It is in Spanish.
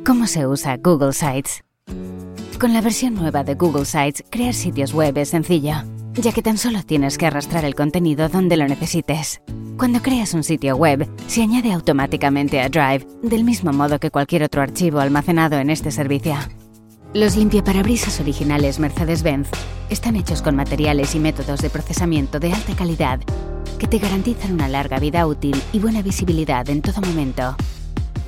¿Cómo se usa Google Sites? Con la versión nueva de Google Sites, crear sitios web es sencillo, ya que tan solo tienes que arrastrar el contenido donde lo necesites. Cuando creas un sitio web, se añade automáticamente a Drive, del mismo modo que cualquier otro archivo almacenado en este servicio. Los limpiaparabrisas originales Mercedes-Benz están hechos con materiales y métodos de procesamiento de alta calidad que te garantizan una larga vida útil y buena visibilidad en todo momento.